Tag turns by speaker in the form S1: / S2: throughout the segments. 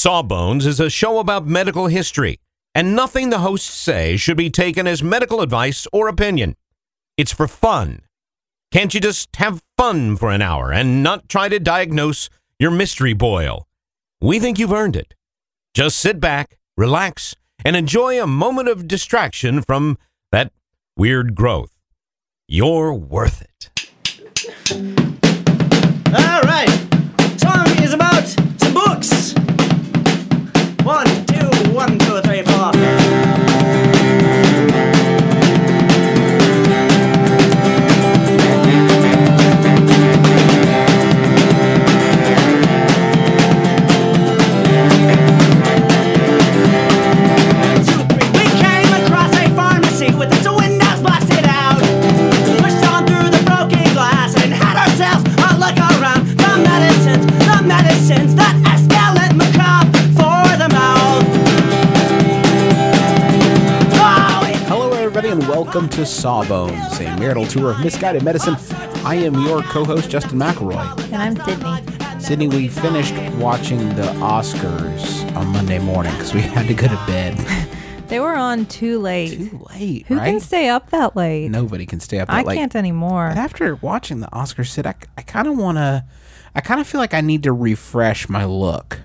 S1: Sawbones is a show about medical history, and nothing the hosts say should be taken as medical advice or opinion. It's for fun. Can't you just have fun for an hour and not try to diagnose your mystery boil? We think you've earned it. Just sit back, relax, and enjoy a moment of distraction from that weird growth. You're worth it.
S2: All right. Song is about some books. 1, 2, 1, 2, 3, 4.
S3: Welcome to Sawbones, a marital tour of misguided medicine. I am your co-host, Justin McElroy.
S4: And I'm Sydney.
S3: Sydney, we finished watching the Oscars on Monday morning because we had to go to bed.
S4: They were on too late.
S3: Too late,
S4: Who
S3: right?
S4: can stay up that late?
S3: Nobody can stay up that late.
S4: I can't anymore.
S3: But after watching the Oscars, Sid, I kind of feel like I need to refresh my look.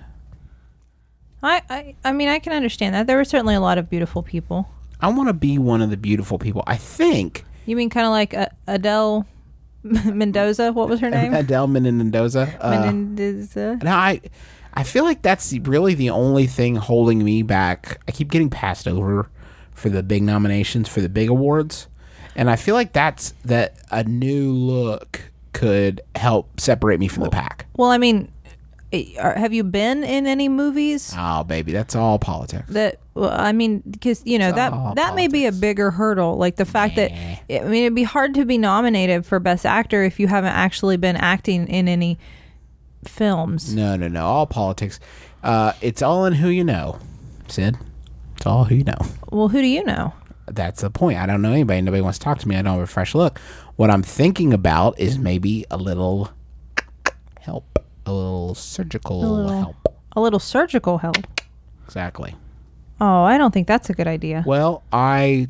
S4: I mean, I can understand that. There were certainly a lot of beautiful people.
S3: I want to be one of the beautiful people. I think.
S4: You mean kind of like Adele Mendoza? What was her name?
S3: Adele Mendoza.
S4: Mendoza.
S3: Now, I feel like that's really the only thing holding me back. I keep getting passed over for the big nominations, for the big awards. And I feel like that a new look could help separate me from the pack.
S4: Well, I mean, have you been in any movies?
S3: Oh, baby, that's all politics.
S4: I mean, because, you know, that may be a bigger hurdle. Like the fact that, it'd be hard to be nominated for Best Actor if you haven't actually been acting in any films.
S3: No. All politics. It's all in who you know, Sid. It's all who you know.
S4: Well, who do you know?
S3: That's the point. I don't know anybody. Nobody wants to talk to me. I don't have a fresh look. What I'm thinking about is maybe a little help. A little surgical help.
S4: A little surgical help.
S3: Exactly.
S4: Oh, I don't think that's a good idea.
S3: Well, I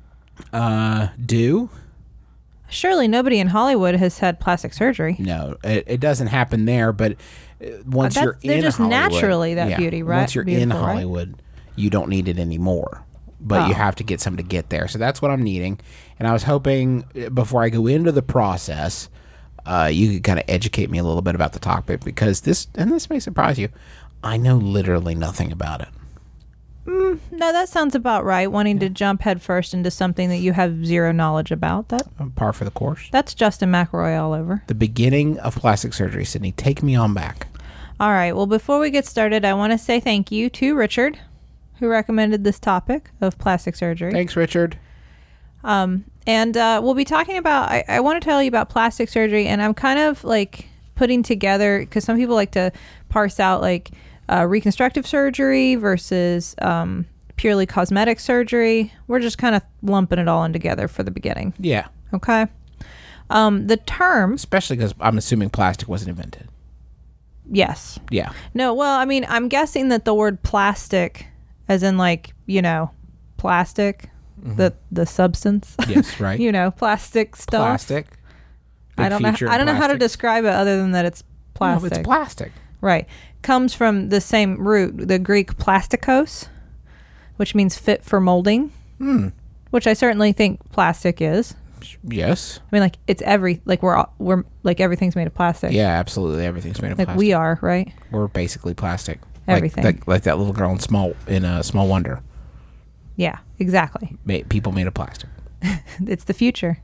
S3: do.
S4: Surely nobody in Hollywood has had plastic surgery.
S3: No, it doesn't happen there. But once you're in
S4: they're just
S3: Hollywood,
S4: naturally that beauty, right?
S3: Once you're in Hollywood, you don't need it anymore. But you have to get some to get there. So that's what I'm needing. And I was hoping before I go into the process, you could kind of educate me a little bit about the topic, because this may surprise you, I know literally nothing about it.
S4: No, that sounds about right. Wanting to jump headfirst into something that you have zero knowledge about. That
S3: par for the course.
S4: That's Justin McElroy all over.
S3: The beginning of plastic surgery, Sydney. Take me on back.
S4: All right. Well, before we get started, I want to say thank you to Richard, who recommended this topic of plastic surgery.
S3: Thanks, Richard.
S4: And we'll be talking about, I want to tell you about plastic surgery, and I'm kind of like putting together, because some people like to parse out like reconstructive surgery versus purely cosmetic surgery. We're just kind of lumping it all in together for the beginning.
S3: Yeah.
S4: Okay. The term...
S3: Especially because I'm assuming plastic wasn't invented.
S4: Yes.
S3: Yeah.
S4: No, well, I mean, I'm guessing that the word plastic, as in like, you know, plastic... Mm-hmm. The substance.
S3: Yes, right.
S4: You know, plastic stuff.
S3: Plastic.
S4: I don't know how to describe it other than that it's plastic.
S3: No, it's plastic.
S4: Right. Comes from the same root, the Greek plastikos, which means fit for molding. Which I certainly think plastic is.
S3: Yes.
S4: I mean, like it's we're like everything's made of plastic.
S3: Yeah, absolutely. Everything's made of plastic.
S4: Like we are, right?
S3: We're basically plastic.
S4: Everything.
S3: Like that little girl in Small Wonder.
S4: Yeah, exactly.
S3: People made of plastic.
S4: It's the future.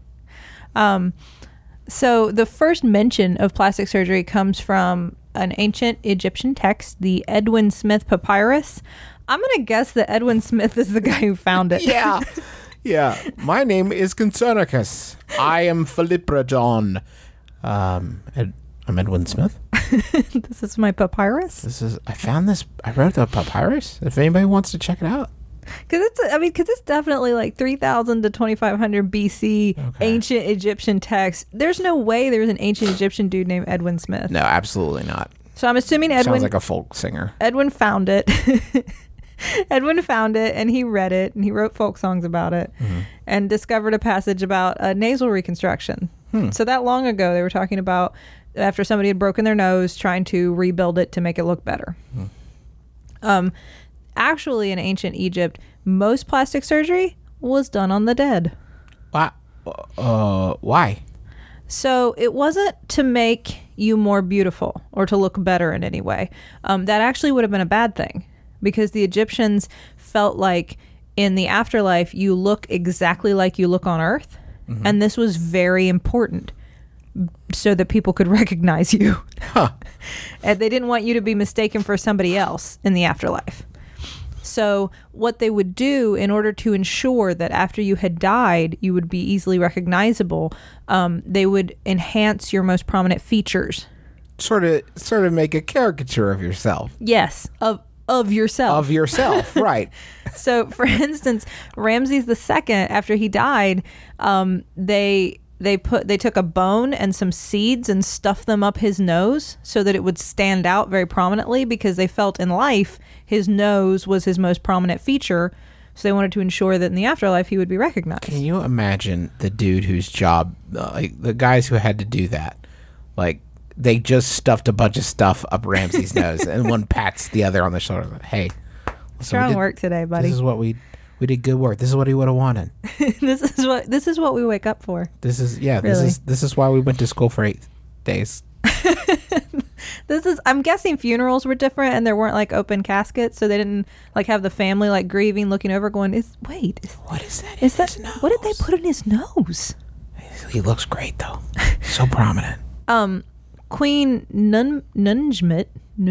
S4: So the first mention of plastic surgery comes from an ancient Egyptian text, the Edwin Smith Papyrus. I'm going to guess that Edwin Smith is the guy who found it.
S3: Yeah. Yeah. My name is Concernicus. I am Philippradon. I'm Edwin Smith.
S4: This is my papyrus.
S3: I found this. I wrote the papyrus. If anybody wants to check it out.
S4: Because it's definitely like 3,000 to 2,500 BC, ancient Egyptian text. There's no way there's an ancient Egyptian dude named Edwin Smith.
S3: No, absolutely not.
S4: So I'm assuming Edwin...
S3: Sounds like a folk singer.
S4: Edwin found it. Edwin found it, and he read it, and he wrote folk songs about it, and discovered a passage about nasal reconstruction. So that long ago, they were talking about after somebody had broken their nose, trying to rebuild it to make it look better. Actually, in ancient Egypt, most plastic surgery was done on the dead.
S3: Why?
S4: So it wasn't to make you more beautiful or to look better in any way. That actually would have been a bad thing, because the Egyptians felt like in the afterlife, you look exactly like you look on Earth. And this was very important so that people could recognize you. And they didn't want you to be mistaken for somebody else in the afterlife. So what they would do in order to ensure that after you had died, you would be easily recognizable, they would enhance your most prominent features.
S3: Sort of make a caricature of yourself.
S4: Yes, of yourself.
S3: Of yourself, right.
S4: So, for instance, Ramses II, after he died, they took a bone and some seeds and stuffed them up his nose so that it would stand out very prominently, because they felt in life his nose was his most prominent feature. So they wanted to ensure that in the afterlife he would be recognized.
S3: Can you imagine the dude whose job, like the guys who had to do that, like they just stuffed a bunch of stuff up Ramses' nose, and one pats the other on the shoulder. Like, hey, listen,
S4: Strong work today, buddy.
S3: This is what we did good work. This is what he would have wanted.
S4: This is what we wake up for.
S3: This is
S4: Really?
S3: this is why we went to school for 8 days.
S4: I'm guessing funerals were different, and there weren't like open caskets, so they didn't like have the family like grieving, looking over, going,
S3: What is that?
S4: Is that what did they put in his nose?
S3: He looks great though. So prominent.
S4: Queen Nunjmit,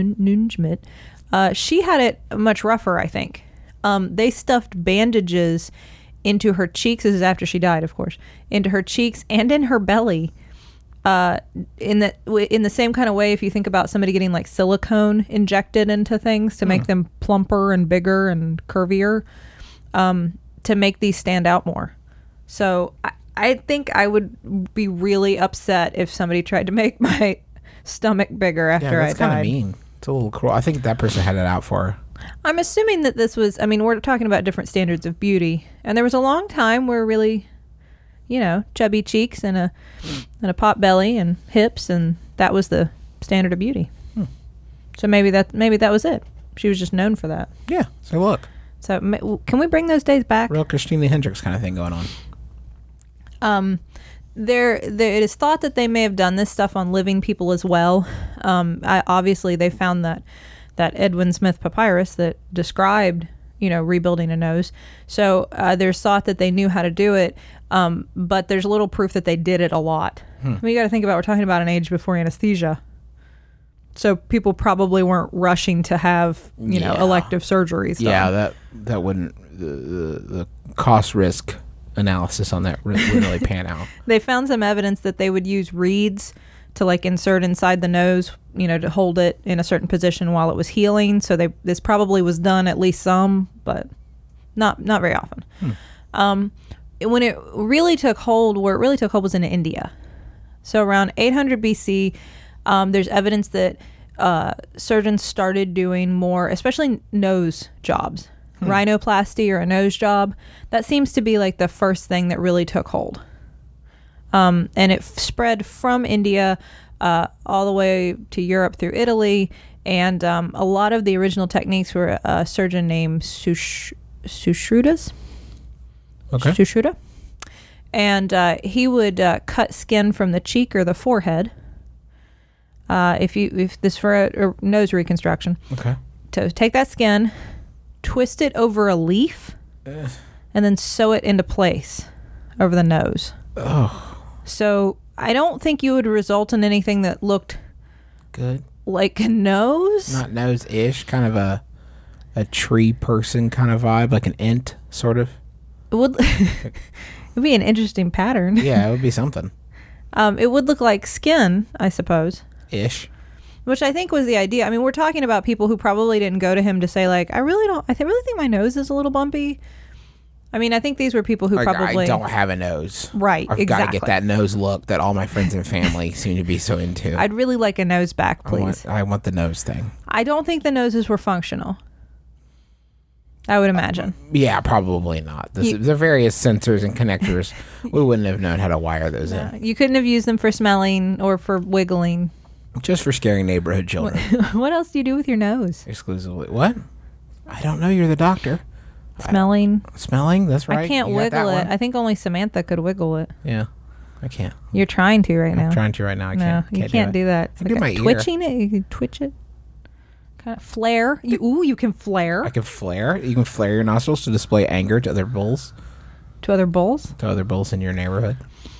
S4: she had it much rougher, I think. They stuffed bandages into her cheeks. This is after she died, of course. Into her cheeks and in her belly. In the same kind of way, if you think about somebody getting like silicone injected into things to make them plumper and bigger and curvier, to make these stand out more. So I think I would be really upset if somebody tried to make my stomach bigger after I died.
S3: That's kind of mean. It's a little cruel. I think that person had it out for her.
S4: I'm assuming that this was, we're talking about different standards of beauty, and there was a long time where really, chubby cheeks and a pot belly and hips, and that was the standard of beauty. So maybe that was it. She was just known for that.
S3: Yeah. So look.
S4: So can we bring those days back?
S3: Real Christina Hendricks kind of thing going on.
S4: It is thought that they may have done this stuff on living people as well. Obviously, they found that Edwin Smith papyrus that described, rebuilding a nose. So there's thought that they knew how to do it, but there's little proof that they did it a lot. You got to think about, we're talking about an age before anesthesia. So people probably weren't rushing to have, elective surgeries done.
S3: Yeah, that wouldn't, the cost risk analysis on that wouldn't really pan out.
S4: They found some evidence that they would use reeds to like insert inside the nose, to hold it in a certain position while it was healing. So this probably was done at least some, but not very often. When it really took hold, was in India. So around 800 BC, there's evidence that surgeons started doing more, especially nose jobs. Rhinoplasty or a nose job. That seems to be like the first thing that really took hold. And it spread from India all the way to Europe through Italy. And a lot of the original techniques were a surgeon named Sushrutas.
S3: Okay.
S4: Sushruta. And he would cut skin from the cheek or the forehead. If this for a nose reconstruction.
S3: Okay.
S4: To take that skin, twist it over a leaf, and then sew it into place over the nose.
S3: Oh.
S4: So I don't think you would result in anything that looked
S3: good,
S4: like a nose.
S3: Not nose-ish, kind of a tree person kind of vibe, like an ent sort of.
S4: It would. It'd be an interesting pattern.
S3: Yeah, it would be something.
S4: It would look like skin, I suppose.
S3: Ish.
S4: Which I think was the idea. We're talking about people who probably didn't go to him to say like, I really think my nose is a little bumpy. I mean, I think these were people who
S3: Like,
S4: probably
S3: I don't have a nose.
S4: Right,
S3: I've got to
S4: exactly.
S3: get that nose look that all my friends and family seem to be so into.
S4: I'd really like a nose back, please.
S3: I want the nose thing.
S4: I don't think the noses were functional. I would imagine.
S3: Yeah, probably not. The various sensors and connectors, we wouldn't have known how to wire those in.
S4: You couldn't have used them for smelling or for wiggling.
S3: Just for scaring neighborhood children.
S4: What else do you do with your nose?
S3: Exclusively. What? I don't know. You're the doctor.
S4: Smelling.
S3: Smelling? That's right.
S4: I can't
S3: You got that
S4: wiggle it.
S3: one.
S4: I think only Samantha could wiggle it.
S3: Yeah, I can't.
S4: You're trying to right now.
S3: I'm trying to right now. I
S4: No,
S3: can't.
S4: you can't do that.
S3: I can do my ear.
S4: Twitching it. You can twitch it. Kind of flare. You can flare
S3: I can flare. You can flare your nostrils to display anger to other bulls.
S4: to other bulls.
S3: To other bulls in your neighborhood.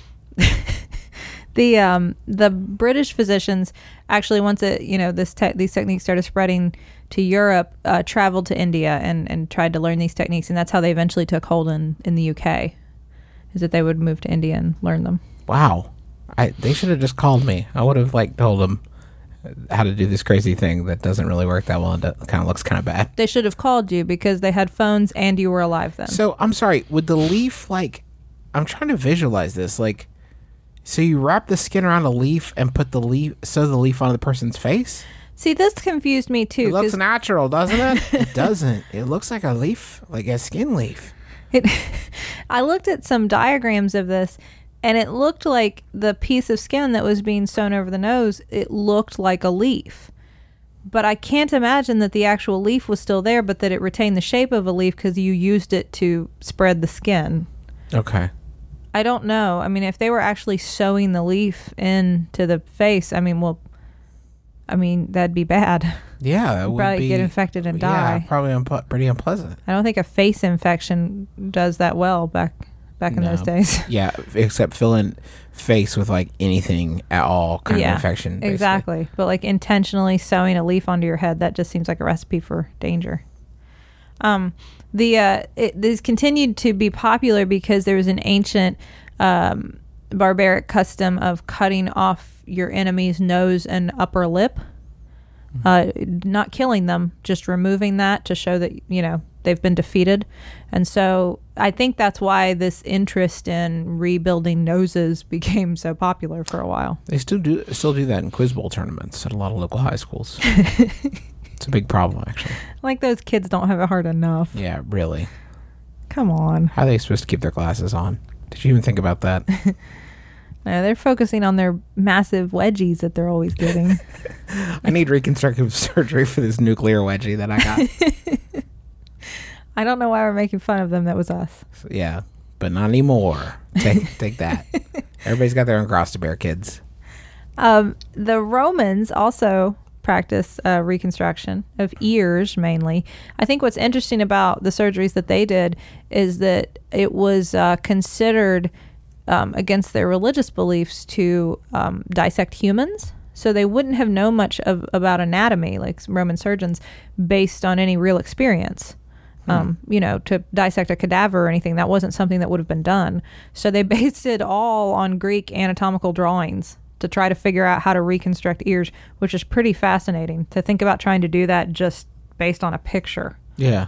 S4: The British physicians actually, once these techniques started spreading to Europe, traveled to India and tried to learn these techniques, and that's how they eventually took hold in the UK. Is that they would move to India and learn them.
S3: Wow. They should have just called me. I would have told them how to do this crazy thing that doesn't really work that well and kind of looks kind of bad.
S4: They should have called you because they had phones and you were alive then.
S3: So I'm sorry. Would the leaf I'm trying to visualize this. So you wrap the skin around a leaf and sew the leaf on the person's face?
S4: See, this confused me too.
S3: It looks
S4: 'cause
S3: natural, doesn't it? It doesn't. It looks like a leaf, like a skin leaf.
S4: I looked at some diagrams of this, and it looked like the piece of skin that was being sewn over the nose, it looked like a leaf. But I can't imagine that the actual leaf was still there, but that it retained the shape of a leaf because you used it to spread the skin.
S3: Okay.
S4: I don't know. I mean, if they were actually sewing the leaf into the face, that'd be bad.
S3: Yeah, that would
S4: Probably get infected and die.
S3: Yeah, probably pretty unpleasant.
S4: I don't think a face infection does that well back in those days.
S3: Yeah, except filling face with anything at all kind of infection. Basically.
S4: Exactly. But intentionally sewing a leaf onto your head, that just seems like a recipe for danger. These continued to be popular because there was an ancient barbaric custom of cutting off your enemy's nose and upper lip. Not killing them, just removing that to show that they've been defeated. And so I think that's why this interest in rebuilding noses became so popular for a while.
S3: They still do that in Quiz Bowl tournaments at a lot of local high schools. It's a big problem, actually.
S4: Those kids don't have it hard enough.
S3: Yeah, really.
S4: Come on.
S3: How are they supposed to keep their glasses on? Did you even think about that?
S4: No, they're focusing on their massive wedgies that they're always getting.
S3: I need reconstructive surgery for this nuclear wedgie that I got.
S4: I don't know why we're making fun of them. That was us.
S3: So, yeah, but not anymore. Take that. Everybody's got their own cross to bear, kids.
S4: The Romans also practiced reconstruction of ears mainly. I think what's interesting about the surgeries that they did is that it was considered against their religious beliefs to dissect humans. So they wouldn't have known much about anatomy, like Roman surgeons, based on any real experience. To dissect a cadaver or anything, that wasn't something that would have been done. So they based it all on Greek anatomical drawings to try to figure out how to reconstruct ears, which is pretty fascinating to think about trying to do that just based on a picture.
S3: Yeah.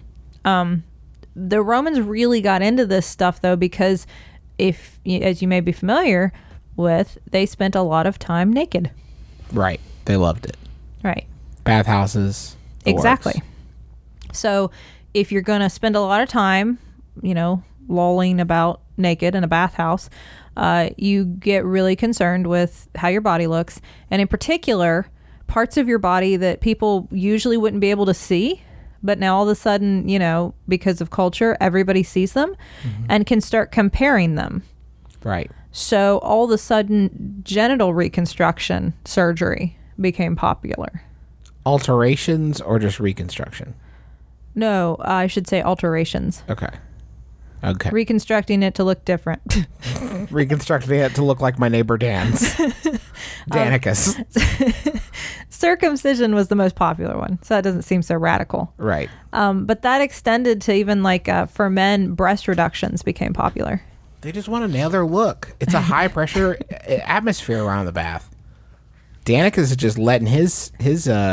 S4: The Romans really got into this stuff, though, because as you may be familiar with, they spent a lot of time naked.
S3: Right. They loved it.
S4: Right.
S3: Bathhouses.
S4: Exactly.
S3: Works.
S4: So if you're going to spend a lot of time, lolling about naked in a bathhouse, you get really concerned with how your body looks. And in particular, parts of your body that people usually wouldn't be able to see. But now all of a sudden, because of culture, everybody sees them and can start comparing them.
S3: Right.
S4: So all of a sudden, genital reconstruction surgery became popular.
S3: Alterations or just reconstruction?
S4: No, I should say alterations.
S3: Okay.
S4: Reconstructing it to look different.
S3: Reconstructing it to look like my neighbor Dan's. Danicus.
S4: Circumcision was the most popular one, so that doesn't seem so radical.
S3: Right.
S4: But that extended to even for men, breast reductions became popular.
S3: They just want to nail their look. It's a high pressure atmosphere around the bath. Danicus is just letting his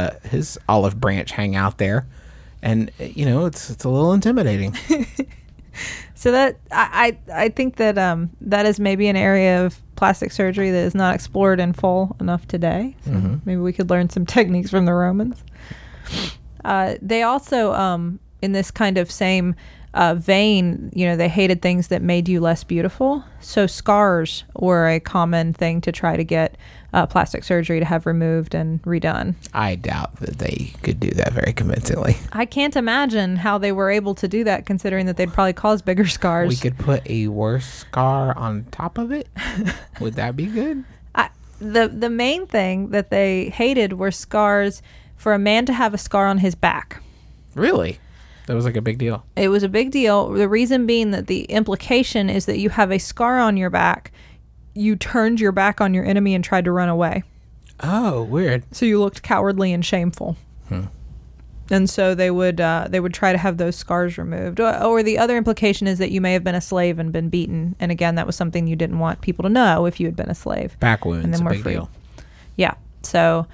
S3: olive branch hang out there, and it's a little intimidating.
S4: So that I think that that is maybe an area of plastic surgery that is not explored in full enough today. So maybe we could learn some techniques from the Romans. They also, in this kind of same vein, they hated things that made you less beautiful. So scars were a common thing to try to get plastic surgery to have removed and redone.
S3: I doubt that they could do that very convincingly.
S4: I can't imagine how they were able to do that, considering that they'd probably cause bigger scars.
S3: We could put a worse scar on top of it. Would that be good?
S4: The main thing that they hated were scars. For a man to have a scar on his back.
S3: Really? That was like a big deal.
S4: It was a big deal. The reason being that the implication is that you have a scar on your back. You turned your back on your enemy and tried to run away.
S3: Oh, weird.
S4: So you looked cowardly and shameful. And so they would try to have those scars removed. Or the other implication is that you may have been a slave and been beaten. And again, that was something you didn't want people to know if you had been a slave.
S3: Back wounds,
S4: and then
S3: a
S4: we're
S3: big
S4: free.
S3: deal.
S4: Yeah. So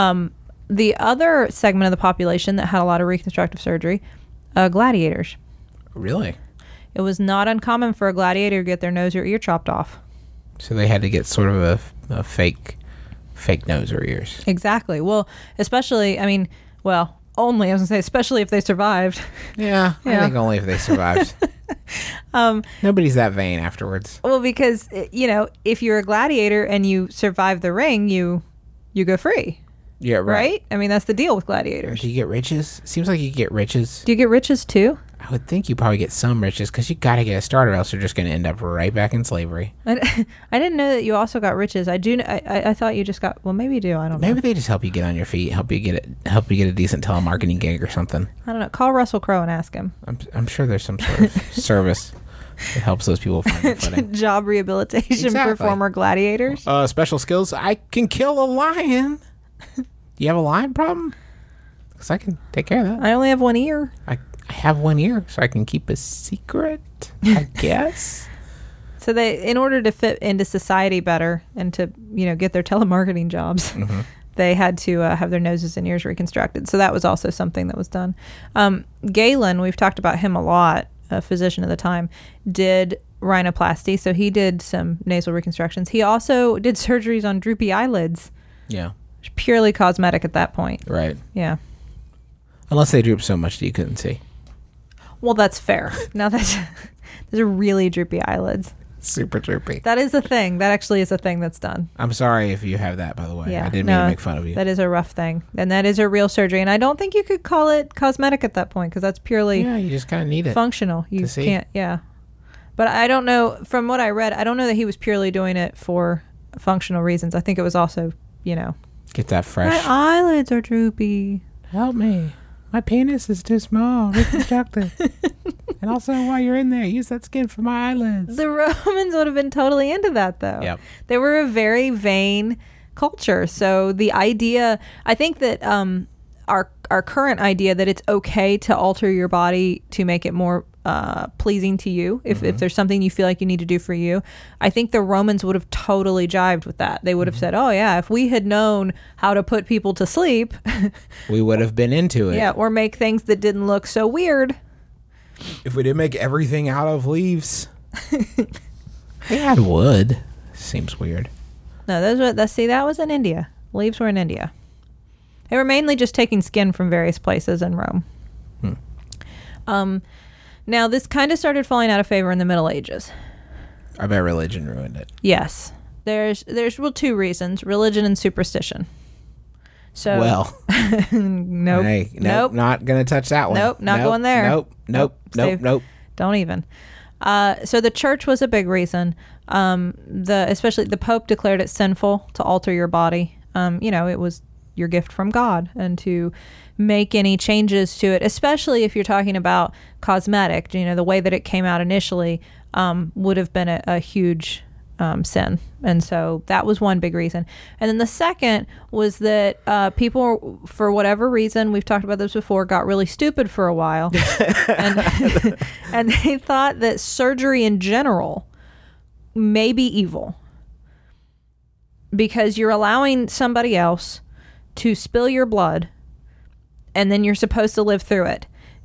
S4: the other segment of the population that had a lot of reconstructive surgery, gladiators.
S3: Really?
S4: It was not uncommon for a gladiator to get their nose or ear chopped off.
S3: So they had to get sort of a fake nose or ears.
S4: Exactly. Well, especially, only, I was going to say, especially if they survived.
S3: Yeah, I think only if they survived. Nobody's that vain afterwards.
S4: Well, because, if you're a gladiator and you survive the ring, you go free.
S3: Yeah, right.
S4: I mean, that's the deal with gladiators.
S3: Do you get riches? Seems like you get riches.
S4: Do you get riches too?
S3: I would think you probably get some riches because you got to get a start, or else you're just going to end up right back in slavery.
S4: I didn't know that you also got riches. I thought you just got. Well, maybe you do. I don't know.
S3: Maybe they just help you get on your feet, help you get a decent telemarketing gig or something.
S4: I don't know. Call Russell Crowe and ask him.
S3: I'm sure there's some sort of service that helps those people find their footing.
S4: Job rehabilitation for former gladiators.
S3: Special skills. I can kill a lion. Do you have a lion problem? Because I can take care of that.
S4: I only have one ear.
S3: I have one ear, so I can keep a secret, I guess.
S4: So they, in order to fit into society better and to, get their telemarketing jobs, they had to have their noses and ears reconstructed. So that was also something that was done. Galen, we've talked about him a lot, a physician at the time, did rhinoplasty. So he did some nasal reconstructions. He also did surgeries on droopy eyelids.
S3: Yeah.
S4: Purely cosmetic at that point.
S3: Right.
S4: Yeah.
S3: Unless they droop so much that you couldn't see.
S4: Well, that's fair. Now those are really droopy eyelids.
S3: Super droopy.
S4: That is a thing. That actually is a thing that's done.
S3: I'm sorry if you have that, by the way.
S4: Yeah,
S3: I didn't mean to make fun of you.
S4: That is a rough thing. And that is a real surgery. And I don't think you could call it cosmetic at that point because that's purely
S3: Yeah, you just kind of need it.
S4: functional. You
S3: see.
S4: can't, yeah. But I don't know, from what I read, I don't know that he was purely doing it for functional reasons. I think it was also,
S3: Get that fresh.
S4: my eyelids are droopy.
S3: Help me. My penis is too small. Reconstruct it. And also, while you're in there, use that skin for my eyelids.
S4: The Romans would have been totally into that, though.
S3: Yep.
S4: They were a very vain culture. So the idea, I think that our current idea that it's okay to alter your body to make it more pleasing to you, if there's something you feel like you need to do for you, I think the Romans would have totally jived with that. They would have said, oh yeah, if we had known how to put people to sleep,
S3: we would have been into it.
S4: yeah, or make things that didn't look so weird.
S3: If we didn't make everything out of leaves. They had wood. Seems weird.
S4: No, that was in India. Leaves were in India. They were mainly just taking skin from various places in Rome. Now, this kind of started falling out of favor in the Middle Ages.
S3: I bet religion ruined it.
S4: Yes. There's two reasons, religion and superstition. So
S3: Well.
S4: nope.
S3: Hey,
S4: nope.
S3: Not going to touch that one.
S4: Nope, not going there.
S3: Nope.
S4: Don't even. So the church was a big reason. Especially the Pope declared it sinful to alter your body. It was your gift from God, and to make any changes to it, especially if you're talking about cosmetic, the way that it came out initially, would have been a huge sin. And so that was one big reason. And then the second was that people, for whatever reason, we've talked about this before, got really stupid for a while. and they thought that surgery in general may be evil because you're allowing somebody else to spill your blood and then you're supposed to live through it.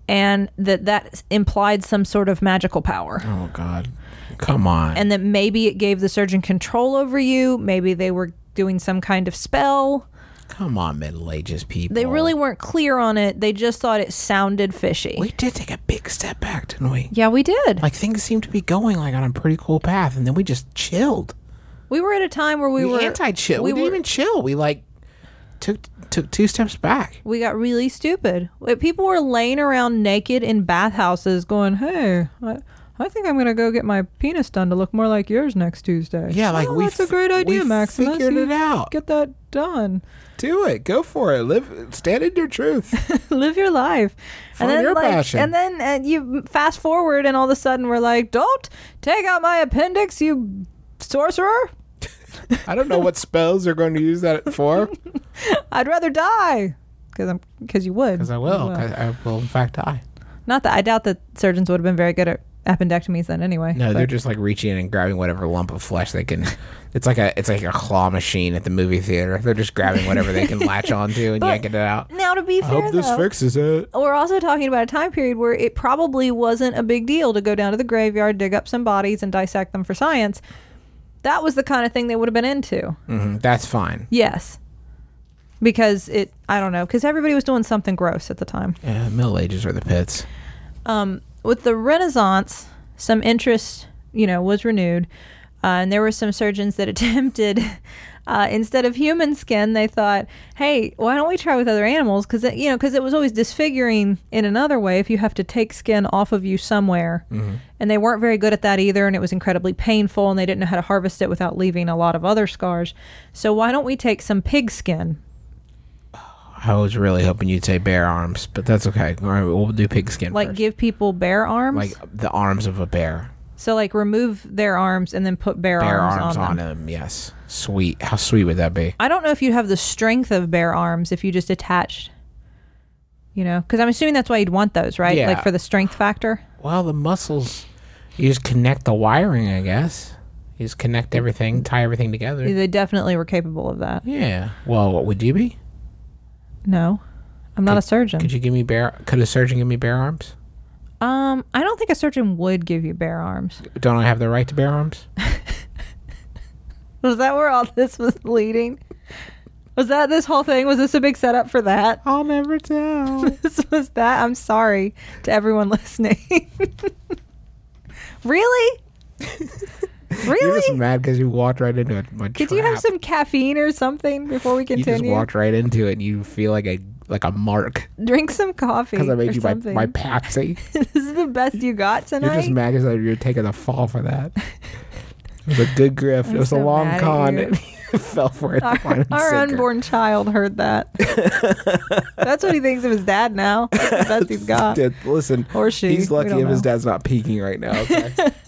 S4: and that implied some sort of magical power.
S3: Oh, God. Come on.
S4: And that maybe it gave the surgeon control over you. Maybe they were doing some kind of spell.
S3: Come on, Middle Ages people.
S4: They really weren't clear on it. They just thought it sounded fishy.
S3: We did take a big step back, didn't we?
S4: Yeah, we did.
S3: Like, things seemed to be going, like, on a pretty cool path, and then we just chilled.
S4: We were at a time where we were...
S3: anti-chill. We didn't even chill. We, like, took 2 steps back.
S4: We got really stupid. People were laying around naked in bathhouses going, hey, I think I'm going to go get my penis done to look more like yours next Tuesday.
S3: Yeah, like
S4: that's a great idea,
S3: we
S4: Maximus.
S3: figured it out.
S4: Get that done.
S3: Do it. Go for it. Stand in your truth.
S4: Live your life.
S3: Find your passion.
S4: And then you fast forward and all of a sudden we're like, don't take out my appendix, you sorcerer.
S3: I don't know what spells they're going to use that for.
S4: I'd rather die. Because you would.
S3: Because I will. I will, in fact, die.
S4: Not that I doubt that surgeons would have been very good at appendectomies then anyway.
S3: No, they're just like reaching in and grabbing whatever lump of flesh they can. It's like a claw machine at the movie theater. They're just grabbing whatever they can latch onto and yanking it out.
S4: Now, to be fair,
S3: fixes it.
S4: We're also talking about a time period where it probably wasn't a big deal to go down to the graveyard, dig up some bodies, and dissect them for science. That was the kind of thing they would have been into.
S3: Mm-hmm. That's fine.
S4: Yes. Because I don't know, because everybody was doing something gross at the time.
S3: Yeah, Middle Ages are the pits.
S4: With the Renaissance, some interest, was renewed. And there were some surgeons that attempted, instead of human skin, they thought, hey, why don't we try with other animals? Because it was always disfiguring in another way if you have to take skin off of you somewhere. Mm-hmm. And they weren't very good at that either, and it was incredibly painful, and they didn't know how to harvest it without leaving a lot of other scars. So why don't we take some pig skin?
S3: I was really hoping you'd say bear arms, but that's okay. All right, we'll do pig skin first.
S4: Give people bear arms?
S3: Like the arms of a bear.
S4: So, remove their arms and then put bear arms on them.
S3: Yes. Sweet. How sweet would that be?
S4: I don't know if you'd have the strength of bear arms if you just attached, because I'm assuming that's why you'd want those, right?
S3: Yeah.
S4: Like for the strength factor?
S3: Well, the muscles, you just connect the wiring, I guess. You just connect everything, tie everything together.
S4: They definitely were capable of that.
S3: Yeah. Well, what would you be?
S4: No. I'm not a surgeon.
S3: Could a surgeon give me bear arms?
S4: I don't think a surgeon would give you bear arms.
S3: Don't I have the right to bear arms?
S4: Was that where all this was leading? Was that this whole thing? Was this a big setup for that?
S3: I'll never tell.
S4: This was that? I'm sorry to everyone listening. Really? Really?
S3: You're just mad because you walked right into it.
S4: Could you have some caffeine or something before we continue?
S3: You just walked right into it and you feel like a mark.
S4: Drink some coffee.
S3: Because I made you
S4: something.
S3: my Patsy.
S4: This is the best you got tonight?
S3: You're just mad because you're taking the fall for that. It was a good grift. It was a long con. It fell for it.
S4: Our unborn child heard that. That's what he thinks of his dad now. That's the best he's got.
S3: Listen,
S4: or she.
S3: He's lucky if his dad's not peeking right now. Okay.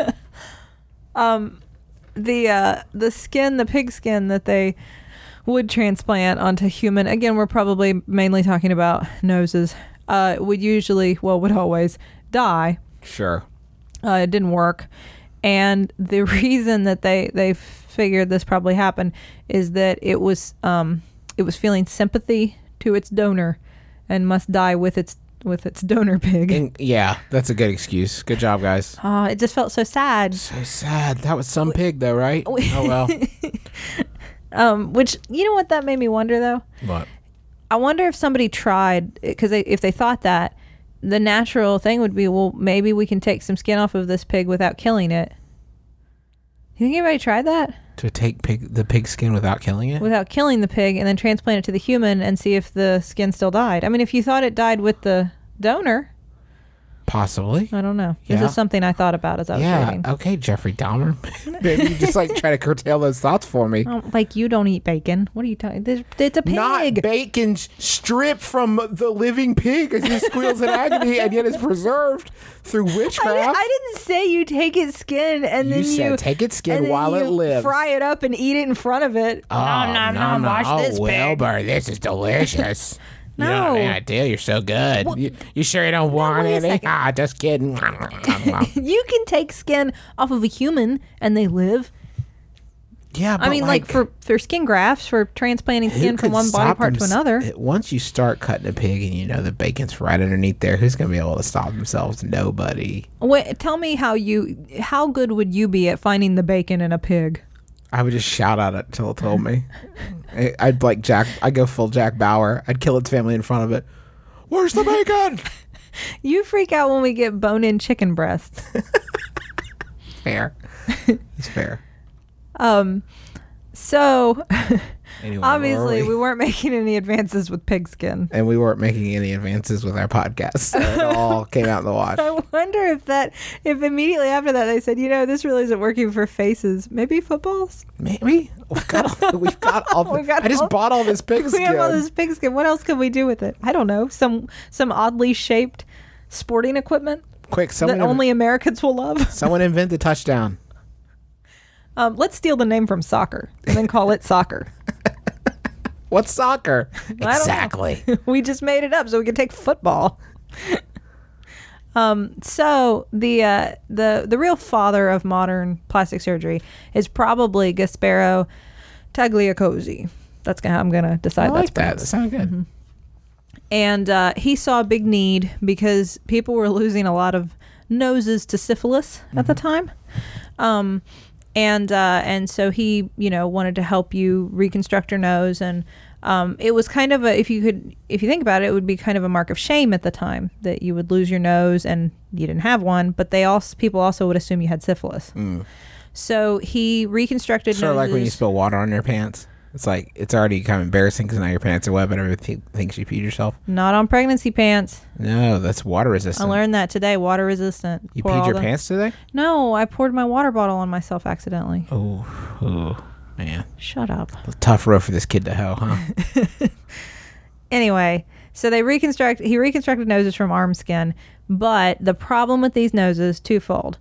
S4: The skin, the pig skin that they would transplant onto human, again, we're probably mainly talking about noses, would always die.
S3: Sure.
S4: It didn't work. And the reason that they figured this probably happened is that it was feeling sympathy to its donor and must die with its donor pig.
S3: Yeah, that's a good excuse. Good job, guys.
S4: Oh, it just felt so sad.
S3: So sad. That was some pig, though, right? Oh, well.
S4: Which, you know what that made me wonder, though?
S3: What?
S4: I wonder if somebody tried, because if they thought that, the natural thing would be, well, maybe we can take some skin off of this pig without killing it. You think anybody tried that?
S3: To take the pig skin without killing it?
S4: Without killing the pig and then transplant it to the human and see if the skin still died. I mean, if you thought it died with the donor.
S3: Possibly.
S4: I don't know.
S3: Yeah.
S4: This is something I thought about as I was reading.
S3: Yeah, okay, Jeffrey Dahmer. Maybe you just try to curtail those thoughts for me.
S4: You don't eat bacon. What are you talking? It's a pig.
S3: Not bacon stripped from the living pig as he squeals in agony and yet is preserved through witchcraft.
S4: I didn't say you take its skin and then you
S3: said take its skin while it lives.
S4: Fry it up and eat it in front of it.
S3: Oh, no.
S4: Watch this pig.
S3: Wilbur, this is delicious.
S4: No.
S3: You don't have any idea. You're so good.
S4: Well,
S3: you sure you don't want any? Just kidding.
S4: You can take skin off of a human and they live.
S3: Yeah, but
S4: I mean, like for skin grafts, for transplanting skin from one body part to another.
S3: Once you start cutting a pig and you know the bacon's right underneath there, who's going to be able to stop themselves? Nobody.
S4: Wait, tell me how good would you be at finding the bacon in a pig?
S3: I would just shout at it until it told me. I'd like Jack. I'd go full Jack Bauer. I'd kill its family in front of it. Where's the bacon?
S4: You freak out when we get bone-in chicken breasts.
S3: Fair. It's fair.
S4: So
S3: Anyway,
S4: obviously we weren't making any advances with pigskin.
S3: And we weren't making any advances with our podcast. So it all came out in the wash.
S4: I wonder if immediately after that they said, this really isn't working for faces. Maybe footballs?
S3: Maybe. We've got all I just bought all this pigskin.
S4: We have all this pigskin. What else can we do with it? I don't know. Some oddly shaped sporting equipment
S3: Quick,
S4: that only Americans will love.
S3: Someone invent the touchdown.
S4: Let's steal the name from soccer and then call it soccer.
S3: What's soccer?
S4: I don't know.
S3: Exactly.
S4: We just made it up so we could take football. So the real father of modern plastic surgery is probably Gasparo Tagliacozzi. That's how I'm gonna decide.
S3: I like
S4: that's
S3: that. That sounds good.
S4: Mm-hmm. And he saw a big need because people were losing a lot of noses to syphilis at the time. And so he, wanted to help you reconstruct your nose. And it was kind of if you think about it, it would be kind of a mark of shame at the time that you would lose your nose and you didn't have one. But people also would assume you had syphilis. So he reconstructed
S3: Sort of
S4: noses.
S3: like when you spill water on your pants. It's like, it's already kind of embarrassing because now your pants are wet, but everybody thinks you peed yourself.
S4: Not on pregnancy pants.
S3: No, that's water resistant.
S4: I learned that today. Water resistant.
S3: You peed your pants today?
S4: No, I poured my water bottle on myself accidentally.
S3: Oh, man.
S4: Shut up.
S3: Tough road for this kid to hoe, huh?
S4: Anyway, so he reconstructed noses from arm skin, but the problem with these noses, twofold.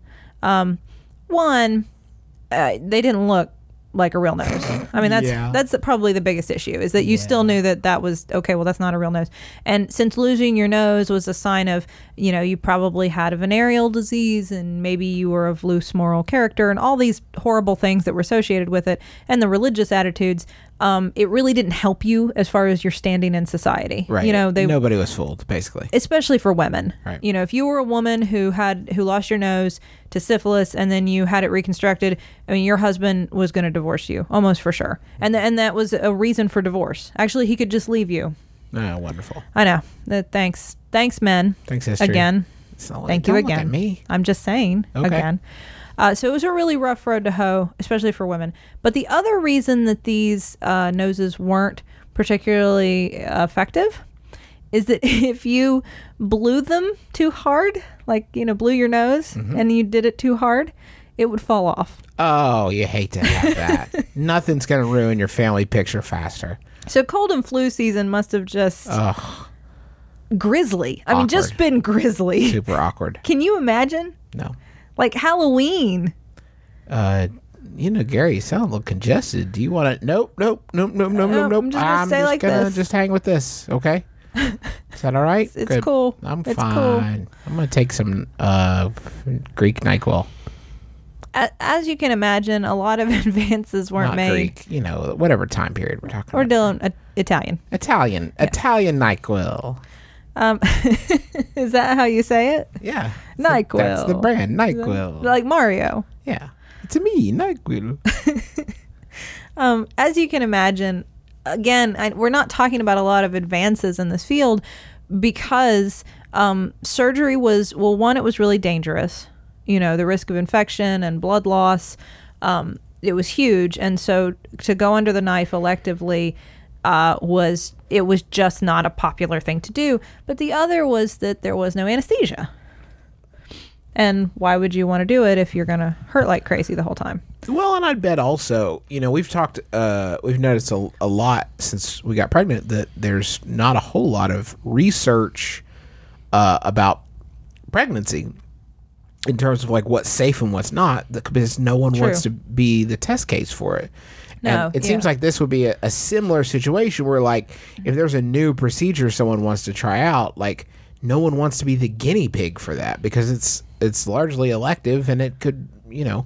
S4: One, they didn't look like a real nose. I mean, that's probably the biggest issue, is that you still knew that was okay. Well, that's not a real nose. And since losing your nose was a sign of, you probably had a venereal disease and maybe you were of loose moral character and all these horrible things that were associated with it and the religious attitudes, it really didn't help you as far as your standing in society.
S3: Right. Nobody was fooled, basically.
S4: Especially for women.
S3: Right.
S4: If you were a woman who lost your nose to syphilis and then you had it reconstructed, I mean, your husband was going to divorce you, almost for sure. And that was a reason for divorce. Actually, he could just leave you.
S3: Oh, wonderful.
S4: I know. Thanks, men.
S3: Thanks, history.
S4: Again.
S3: Thank
S4: you
S3: again.
S4: again.
S3: Look at me.
S4: I'm just saying again. So it was a really rough road to hoe, especially for women. But the other reason that these noses weren't particularly effective is that if you blew them too hard, like, blew your nose and you did it too hard, it would fall off.
S3: Oh, you hate to have that. Nothing's going to ruin your family picture faster.
S4: So cold and flu season must have just grisly. I mean, just been grisly.
S3: Super awkward.
S4: Can you imagine?
S3: No.
S4: Like Halloween.
S3: Gary, you sound a little congested. Do you want to? Nope.
S4: I'm just gonna
S3: just hang with this, okay? Is that all right?
S4: It's
S3: Good.
S4: cool.
S3: I'm
S4: it's
S3: fine.
S4: Cool.
S3: I'm gonna take some Greek NyQuil.
S4: As you can imagine, a lot of advances weren't
S3: Not
S4: made.
S3: Greek, whatever time period we're talking
S4: Or
S3: about.
S4: Dylan, Italian.
S3: Italian NyQuil.
S4: Is that how you say it?
S3: Yeah.
S4: NyQuil.
S3: That's the brand, NyQuil.
S4: Like Mario.
S3: Yeah. It's me, NyQuil.
S4: As you can imagine, again, we're not talking about a lot of advances in this field because surgery was, well, one, it was really dangerous. The risk of infection and blood loss, it was huge. And so to go under the knife electively was just not a popular thing to do. But the other was that there was no anesthesia. And why would you want to do it if you're going to hurt like crazy the whole time?
S3: Well, and I'd bet also, we've noticed a lot since we got pregnant that there's not a whole lot of research about pregnancy in terms of like what's safe and what's not, because no one wants to be the test case for it.
S4: No,
S3: and it seems like this would be a similar situation where, like, if there's a new procedure someone wants to try out, like, no one wants to be the guinea pig for that because it's largely elective and it could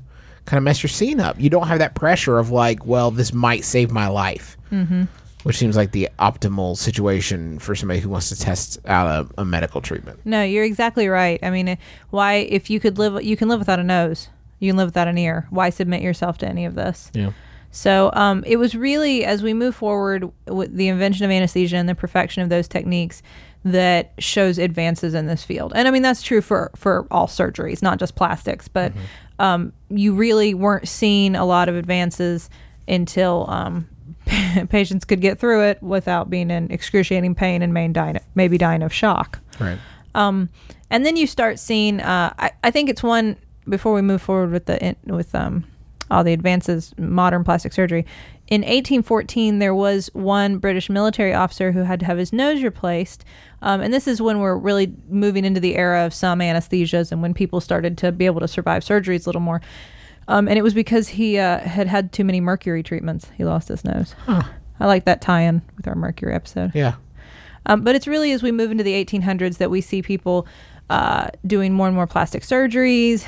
S3: kind of mess your scene up. You don't have that pressure of like, well, this might save my life, which seems like the optimal situation for somebody who wants to test out a medical treatment.
S4: No, you're exactly right. I mean, why, if you can live without a nose, you can live without an ear. Why submit yourself to any of this?
S3: Yeah.
S4: So it was really, as we move forward with the invention of anesthesia and the perfection of those techniques, that shows advances in this field. And I mean, that's true for all surgeries, not just plastics, but you really weren't seeing a lot of advances until patients could get through it without being in excruciating pain and maybe dying of shock.
S3: Right.
S4: And then you start seeing, I think it's one, before we move forward with all the advances, modern plastic surgery. In 1814, there was one British military officer who had to have his nose replaced. And this is when we're really moving into the era of some anesthesias and when people started to be able to survive surgeries a little more. And it was because he had too many mercury treatments. He lost his nose.
S3: Huh.
S4: I like that tie-in with our mercury episode.
S3: Yeah.
S4: But it's really as we move into the 1800s that we see people doing more and more plastic surgeries.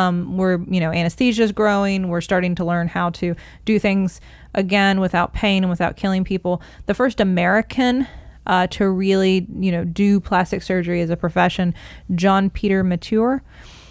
S4: Anesthesia is growing. We're starting to learn how to do things again without pain and without killing people. The first American to really, do plastic surgery as a profession, John Peter Mature.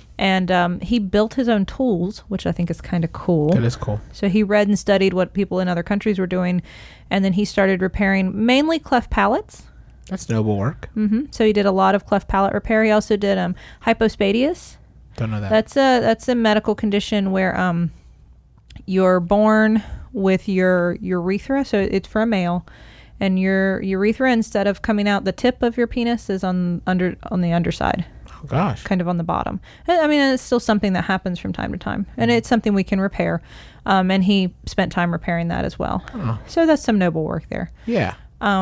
S4: And he built his own tools, which I think is kind of cool.
S3: That is cool.
S4: So he read and studied what people in other countries were doing, and then he started repairing mainly cleft palates.
S3: That's noble work.
S4: So he did a lot of cleft palate repair. He also did hypospadias.
S3: Don't know that.
S4: That's a medical condition where you're born with your urethra, so it's for a male, and your urethra, instead of coming out the tip of your penis, is on the underside.
S3: Oh gosh.
S4: Kind of on the bottom. I mean, it's still something that happens from time to time, and it's something we can repair. And he spent time repairing that as well.
S3: Oh.
S4: So that's some noble work there.
S3: Yeah.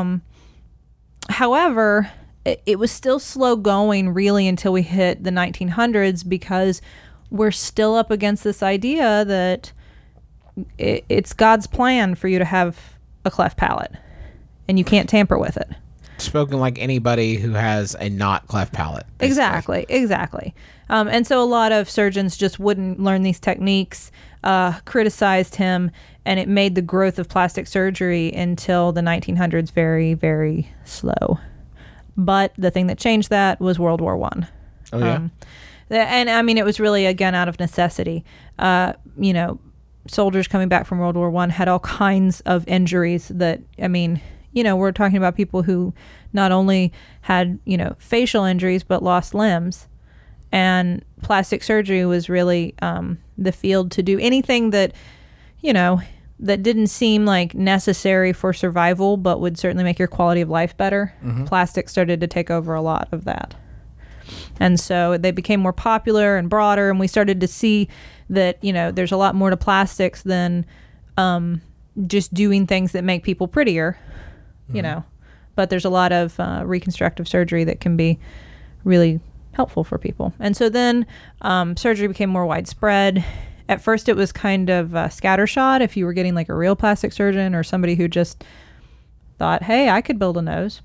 S4: However, it was still slow going really until we hit the 1900s, because we're still up against this idea that it's God's plan for you to have a cleft palate and you can't tamper with it.
S3: Spoken like anybody who has a not cleft palate.
S4: Basically. Exactly. And so a lot of surgeons just wouldn't learn these techniques, criticized him, and it made the growth of plastic surgery until the 1900s very, very slow. But the thing that changed that was World War I.
S3: Oh, yeah?
S4: And I mean, it was really, again, out of necessity. Soldiers coming back from World War I had all kinds of injuries that, I mean, we're talking about people who not only had, facial injuries, but lost limbs. And plastic surgery was really the field to do anything that, that didn't seem like necessary for survival, but would certainly make your quality of life better. Plastic started to take over a lot of that. And so they became more popular and broader, and we started to see that, there's a lot more to plastics than just doing things that make people prettier, But there's a lot of reconstructive surgery that can be really helpful for people. And so then surgery became more widespread. At first, it was kind of scattershot if you were getting like a real plastic surgeon or somebody who just thought, hey, I could build a nose.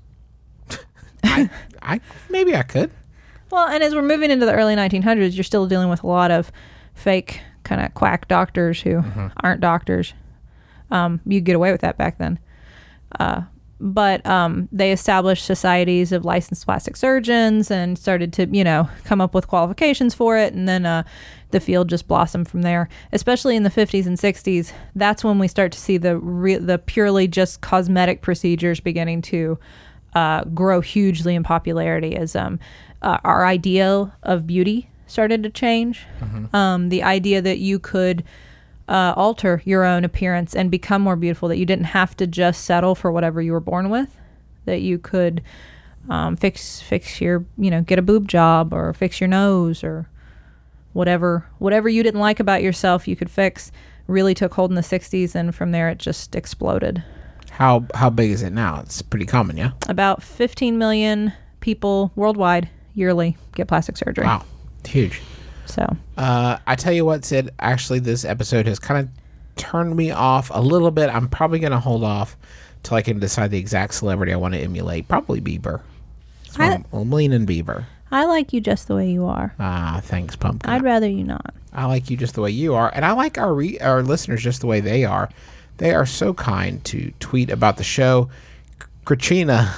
S3: Maybe I could.
S4: Well, and as we're moving into the early 1900s, you're still dealing with a lot of fake kind of quack doctors who aren't doctors. You get away with that back then. But they established societies of licensed plastic surgeons and started to, come up with qualifications for it. And then the field just blossomed from there, especially in the 50s and 60s. That's when we start to see the purely just cosmetic procedures beginning to grow hugely in popularity as our ideal of beauty started to change. The idea that you could alter your own appearance and become more beautiful, that you didn't have to just settle for whatever you were born with, that you could fix your, get a boob job or fix your nose or whatever you didn't like about yourself you could fix, really took hold in the 60s, and from there it just exploded.
S3: How big is it now? It's pretty common, yeah?
S4: About 15 million people worldwide yearly get plastic surgery.
S3: Wow, huge.
S4: So
S3: I tell you what, Sid, actually this episode has kind of turned me off a little bit. I'm probably going to hold off till I can decide the exact celebrity I want to emulate. Probably Bieber. So I'm leaning Bieber.
S4: I like you just the way you are.
S3: Ah, thanks, Pumpkin.
S4: I'd rather you not.
S3: I like you just the way you are, and I like our listeners just the way they are. They are so kind to tweet about the show. Katrina.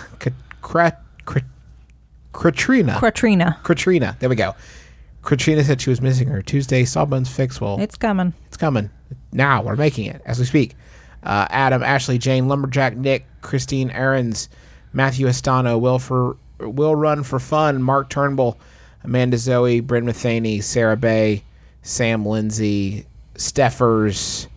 S3: There we go. Katrina said she was missing her Tuesday Sawbones fix. Well,
S4: It's coming.
S3: it's coming. Now we're making it as we speak. Adam, Ashley, Jane, Lumberjack, Nick, Christine Aarons, Matthew Estano, Will Run for Fun, Mark Turnbull, Amanda Zoe, Bryn Matheny, Sarah Bay, Sam Lindsay, Steffers,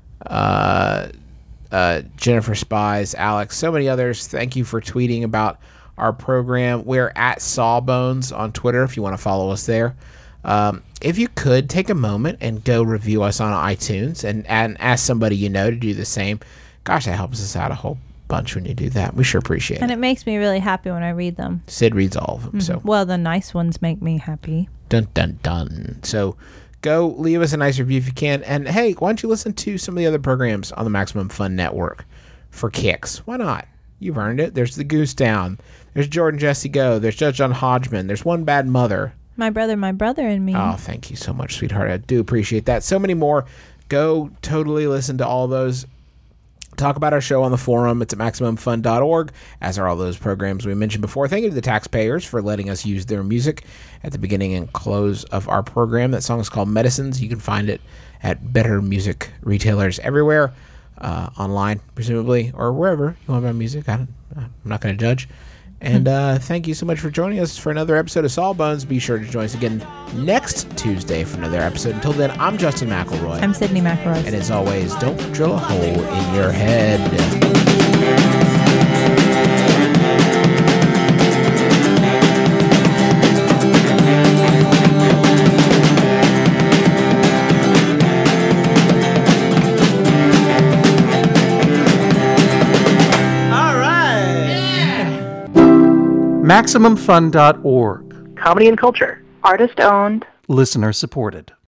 S3: Jennifer Spies, Alex, so many others. Thank you for tweeting about our program. We're at Sawbones on Twitter if you want to follow us there. If you could take a moment and go review us on iTunes and ask somebody you know to do the same. Gosh, that helps us out a whole bunch when you do that. We sure appreciate it.
S4: And it makes me really happy when I read them.
S3: Sid reads all of them. So
S4: Well, the nice ones make me happy.
S3: dun dun dun. So go leave us a nice review if you can. And hey, why don't you listen to some of the other programs on the Maximum Fun Network for kicks? Why not? You've earned it. There's the Goose Down. There's Jordan Jesse Go. There's Judge John Hodgman. There's One Bad Mother.
S4: My brother and me.
S3: Oh, thank you so much, sweetheart. I do appreciate that. So many more. Go totally listen to all those. Talk about our show on the forum. It's at MaximumFun.org, as are all those programs we mentioned before. Thank you to the taxpayers for letting us use their music at the beginning and close of our program. That song is called Medicines. You can find it at better music retailers everywhere, online, presumably, or wherever you want to buy music. I'm not going to judge. And thank you so much for joining us for another episode of Sawbones. Be sure to join us again next Tuesday for another episode. Until then, I'm Justin McElroy.
S4: I'm Sydney McElroy.
S3: And as always, don't drill a hole in your head.
S5: MaximumFun.org.
S6: Comedy and culture.
S7: Artist owned.
S5: Listener supported.